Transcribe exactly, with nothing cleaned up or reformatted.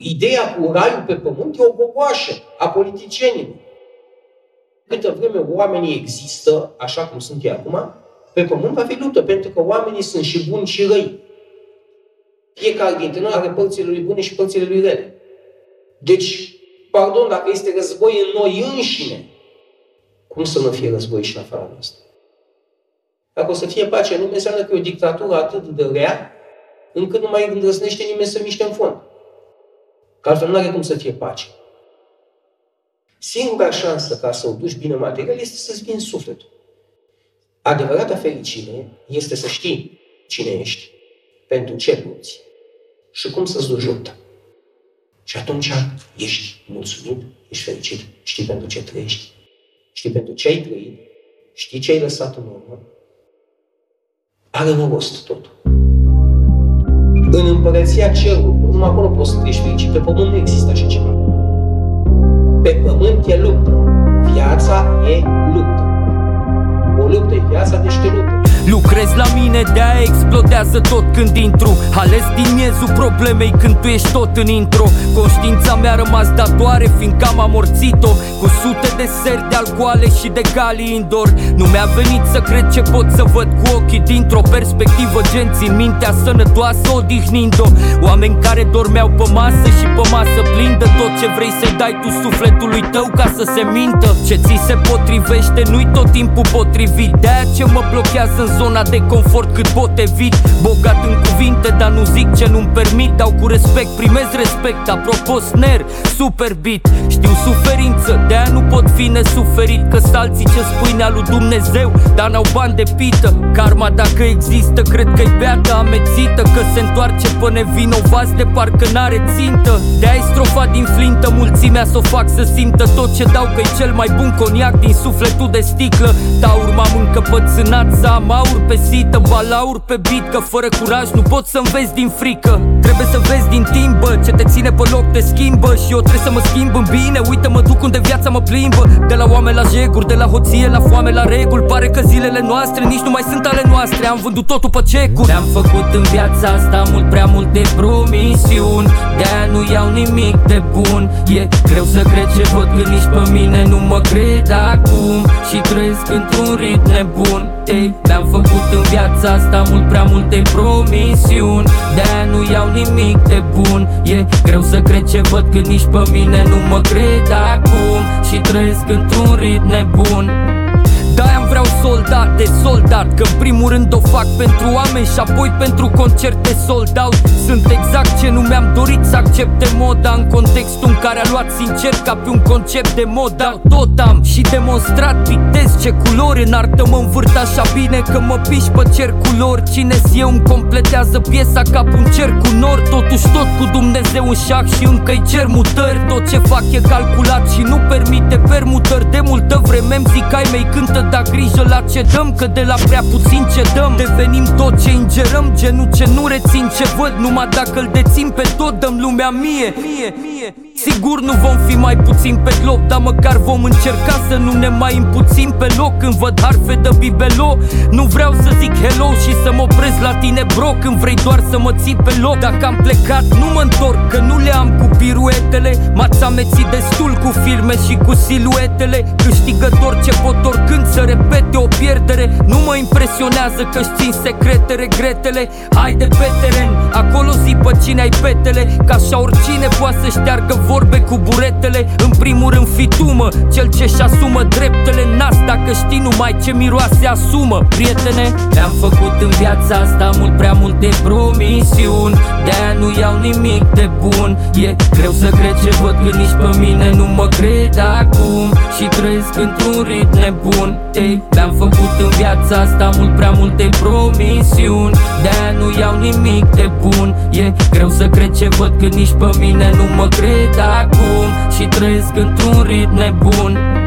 Ideea cu raiul pe pământ e o gogoașă a politicienilor. Câtă vreme oamenii există, așa cum sunt ei acum, pe pământ va fi luptă, pentru că oamenii sunt și buni și răi. Fiecare dintre noi are părțile lui bune și părțile lui rele. Deci, pardon, dacă este război în noi înșine, cum să nu fie război și în afara noastră? Dacă o să fie pace în lume, înseamnă că e o dictatură atât de rea, încât nu mai îndrăznește nimeni să miște în fond. Că altfel nu are cum să fie pace. Singura șansă ca să o duci bine material este să-ți vinzi sufletul. Adevărata fericire este să știi cine ești, pentru ce lupți și cum să-ți duci lupta. Și atunci ești mulțumit, ești fericit, știi pentru ce trăiești, știi pentru ce ai trăit, știi ce ai lăsat în urmă. Are un rost totul. În împărăția cerului, numai acolo poți să trăiești fericit. Pe pământ nu există așa ceva. Pe pământ e luptă. Viața e luptă. O luptă e viața, deci te luptă. Lucrezi la mine, de-aia explodează tot când intru. Ales din miezul problemei când tu ești tot în intro. Conștiința mea rămas datoare, fiindcă am amorțit-o cu sute de seri de alcoale și de gali indoor. Nu mi-a venit să cred ce pot să văd cu ochii dintr-o perspectivă, gen țin mintea sănătoasă odihnind-o. Oameni care dormeau pe masă și pe masă plindă. Tot ce vrei să-i dai tu sufletului tău ca să se mintă. Ce ți se potrivește nu-i tot timpul potrivit. De-aia ce mă blochează în zona de confort cât pot evit. Bogat în cuvinte, dar nu zic ce nu-mi permit. Dau cu respect, primez respect. Apropo, snare, super beat. Știu suferință, de-aia nu pot fi nesuferit. Că salții ce spui nea lui Dumnezeu, dar n-au bani de pită. Karma dacă există, cred că-i beată amețită. Că se întoarce pe nevinovați de parcă n-are țintă. De-aia strofa din flintă, mulțimea s-o fac să simtă. Tot ce dau că-i cel mai bun coniac din sufletul de sticlă. Taur m-am încăpățânat să am aur pe sită, balaur pe beat. Că fără curaj nu poți să înveți din frică. Trebuie să vezi din timp, bă, ce te ține pe loc te schimbă. Și eu trebuie să mă schimb în bine. Uite mă duc unde viața mă plimbă. De la oameni la jeguri, de la hoție la foame la reguli. Pare că zilele noastre nici nu mai sunt ale noastre. Am vândut totul pe cecuri. Ne-am făcut în viața asta mult prea multe promisiuni. De-aia nu iau nimic de bun. E greu să cred ce văd că nici pe mine nu mă cred acum. Și trăiesc într-un ritm nebun. Ei, mi-am făcut în viața asta mult prea multe promisiuni. De-aia nu iau nimic de bun. E greu să cred ce văd că nici pe mine nu mă cred acum. Și trăiesc într-un ritm nebun. De-aia vreau soldat de soldat. Că în primul rând o fac pentru oameni și apoi pentru concerte sold out. Sunt exact ce nu mi-am dorit să accepte moda. În contextul în care a luat sincer ca pe un concept de moda. Tot am și demonstrat, vitez ce culori. În artă mă învârt așa bine că mă piși pe cerculori. Cine-s eu îmi completează piesa ca pe un cer cu nord. Totuși tot cu Dumnezeu în șac și încă-i cer mutări. Tot ce fac e calculat și nu permite permutări. De multă vreme îmi zic ai mei cântă, dar grijă la ce dăm, că de la prea puțin ce dăm. Devenim tot ce ingerăm, genul ce nu rețin ce văd. Numai dacă îl dețin pe tot dăm lumea mie, mie, mie. Sigur nu vom fi mai puțin pe glob, dar măcar vom încerca să nu ne mai împuțin pe loc. Când văd harfe de bibelo, nu vreau să zic hello și să mă opresc la tine bro. Când vrei doar să mă ții pe loc, dacă am plecat nu mă întorc, că nu le am cu piruetele. M-ați amețit destul cu filme și cu siluetele. Câștigător ce pot oricând să repete o pierdere. Nu mă impresionează că-și țin secrete, regretele. Haide pe teren, acolo zi pe cine ai petele. Că așa oricine poate să șteargă vorbe cu buretele. În primul rând fii tu mă, cel ce-și asumă dreptele. Nas dacă știi numai ce miroase asumă. Prietene, mi-am făcut în viața asta mult prea multe promisiuni. De-aia nu iau nimic de bun. E greu să cred ce văd că nici pe mine nu mă cred acum. Și trăiesc într-un ritm nebun. Ei, mi-am făcut în viața asta mult prea multe promisiuni. De-aia nu iau nimic de bun. E greu să cred ce văd că nici pe mine nu mă cred acum. Și trăiesc într-un ritm nebun.